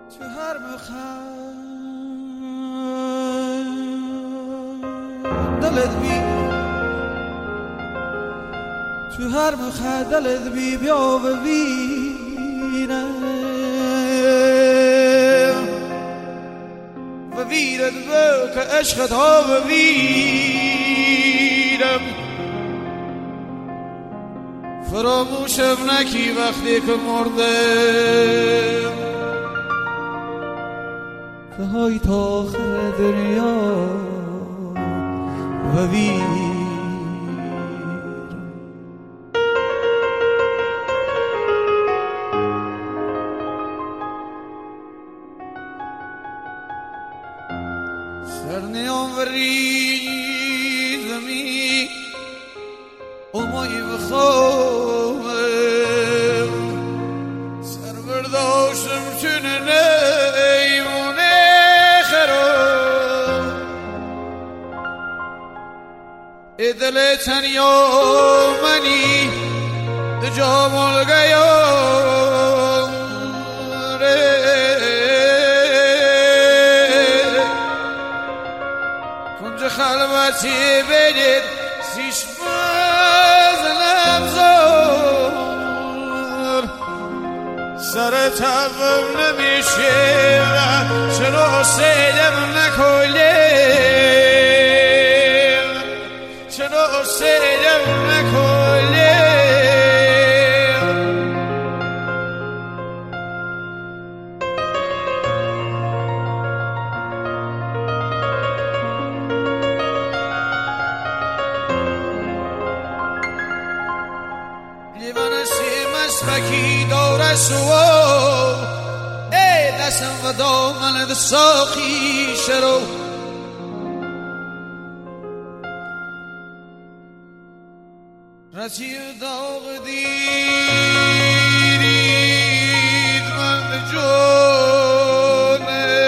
تو هر مخدلت بی بیا و ویرم و ویرت به که عشقت ها و ویرم فراموشم نکی وقتی که مردم که های تا آخر دنیا و ویرم سرنیام و ریزمی امایی و خوام سر برداشتم چونه نیمونه خرام دل تنیا منی جا ملگیام کنج خلوتی بدید سیش بازنم زور سر تبم نمیشه و چرا سیدم نکلیم چرا سیدم نکلیم لیوان سیمش بکی دور سوا ای دستم و دامن ساخی شرو رسی داغ دیرید من جونه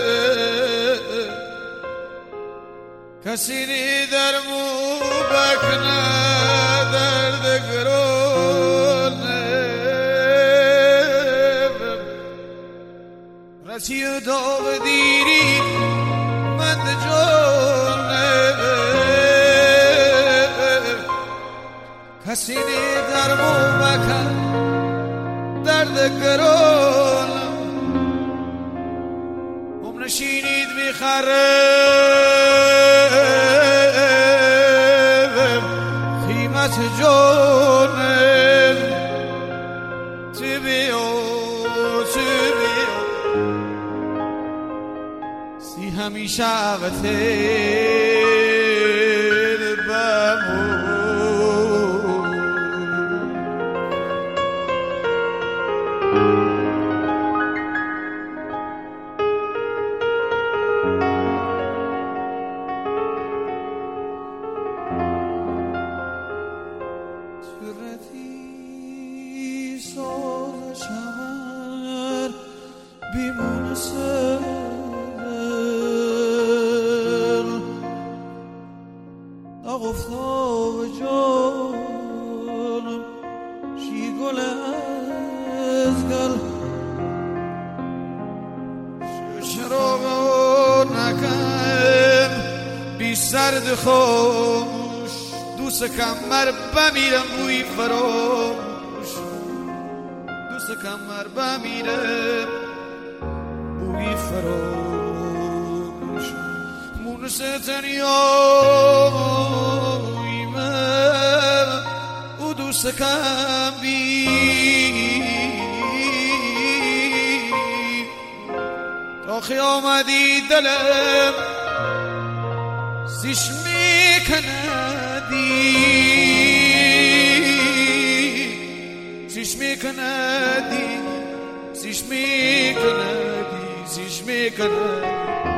کسی نی در مو بکنه درد گرونه رسی داغ دیرید من جونه کسی در مو بکن درد گرون هم نشینید میخرم قیمت جونم تو بیا سی همیشه وقتیر بمون صورتی ساز شمر بیمون سر نگفتا و جانم شی گل از گل شرابو نکن بی سرد خوش دوست کمر بمیرم بوی فراموش دوست کمر بمیرم بوی فراموش مونس تنیایی من او دوست کم بی تا خیامدی دلم سیش میکندی سیش میکندی سیش میکندی سیش میکندی